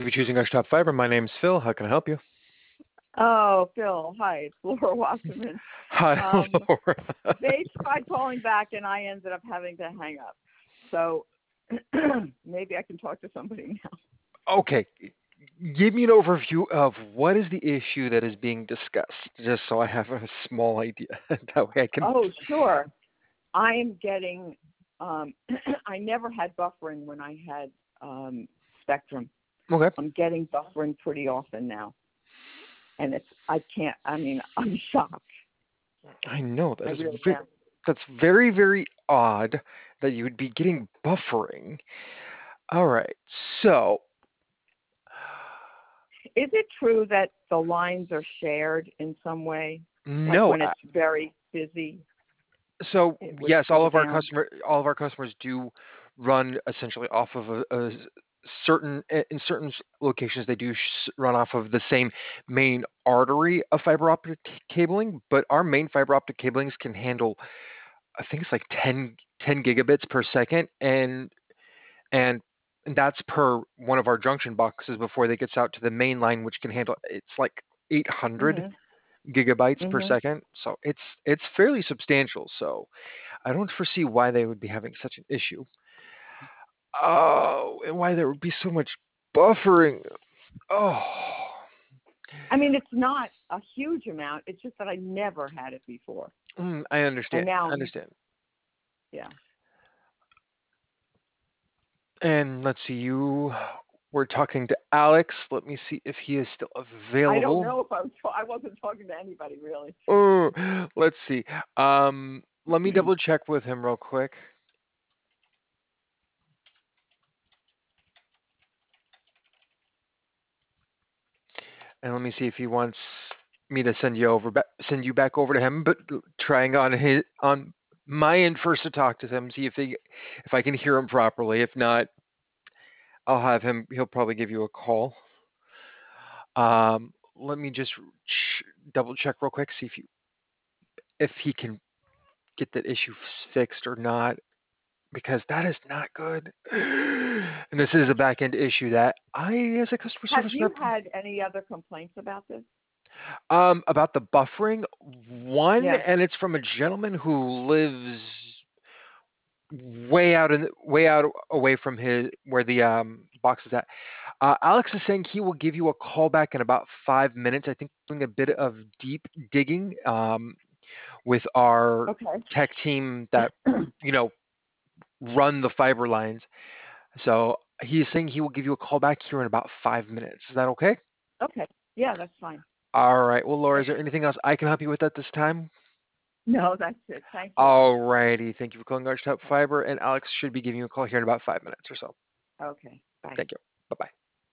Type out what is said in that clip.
If you're choosing Arch Top Fiber, my name's Phil. How can I help you? Oh, Phil, hi, it's Laura Wasserman. Hi, Um, Laura. they tried calling back, and I ended up having to hang up. So maybe I can talk to somebody now. Okay, give me an overview of what is the issue that is being discussed, just so I have a small idea. That way I can. Oh, sure. I am getting. I never had buffering when I had Spectrum. Okay. I'm getting buffering pretty often now, and it's. I can't. I mean, I'm shocked. I know I that is really am. that's very, very odd that you would be getting buffering. All right, so Is it true that the lines are shared in some way? Like no. when it's very busy, So it would yes, slow down? all of our customers do run essentially off of a certain in certain locations they do run off of the same main artery of fiber optic cabling, but our main fiber optic cablings can handle, I think it's like 10 gigabits per second, and that's per one of our junction boxes before they gets out to the main line, which can handle, it's like 800 Mhm. gigabytes per Mhm. second. So it's fairly substantial. So I don't foresee why they would be having such an issue. Oh, and why there would be so much buffering. Oh, I mean, it's not a huge amount. It's just that I never had it before, I and understand. I now, understand. yeah. And let's see, you were talking to Alex. Let me see if he is still I don't available. know if I wasn't talking to anybody really. Oh, let's see. Let me double check with him real quick. And let me see if he wants me to send you back over to him, but trying on my end first to talk to him, see if I can hear him properly. If not, I'll have him. He'll probably give you a call. Let me just double check real quick, see if he can get that issue fixed or not, because that is not good. And this is a back end issue that I, as a customer Have service you rep, had any other complaints about this? about the buffering, one, Yeah. and it's from a gentleman who lives way out away from his where the box is at. Alex is saying he will give you a call back in about 5 minutes. I think doing a bit of deep digging with our Okay. tech team that you know run the fiber lines. So he's saying he will give you a call back here in about 5 minutes. Is that okay? Okay. Yeah, that's fine. All right. Well, Laura, is Thanks. there anything else I can help you with at this time? No, that's it. Thanks a lot. All righty. Thank you for calling Arch Top Fiber, and Alex should be giving you a call here in about 5 minutes or so. Okay. Bye. Thank you. Bye bye.